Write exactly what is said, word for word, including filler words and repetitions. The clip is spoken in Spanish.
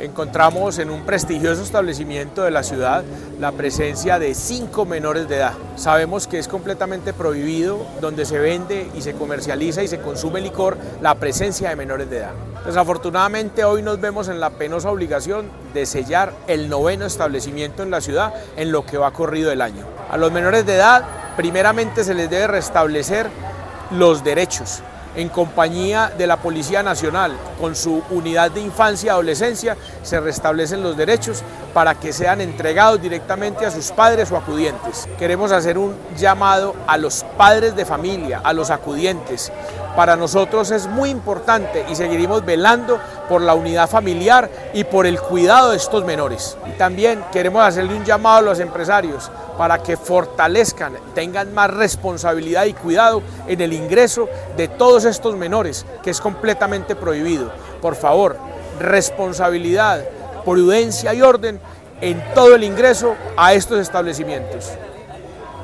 encontramos en un prestigioso establecimiento de la ciudad la presencia de cinco menores de edad. Sabemos que es completamente prohibido donde se vende y se comercializa y se consume licor la presencia de menores de edad. Desafortunadamente hoy nos vemos en la penosa obligación de sellar el noveno establecimiento en la ciudad en lo que va corrido el año. A los menores de edad primeramente se les debe restablecer los derechos en compañía de la Policía Nacional, con su unidad de infancia y adolescencia, se restablecen los derechos para que sean entregados directamente a sus padres o acudientes. Queremos hacer un llamado a los padres de familia, a los acudientes. Para nosotros es muy importante y seguiremos velando por la unidad familiar y por el cuidado de estos menores. Y también queremos hacerle un llamado a los empresarios para que fortalezcan, tengan más responsabilidad y cuidado en el ingreso de todos estos menores, que es completamente prohibido. Por favor, responsabilidad, prudencia y orden en todo el ingreso a estos establecimientos.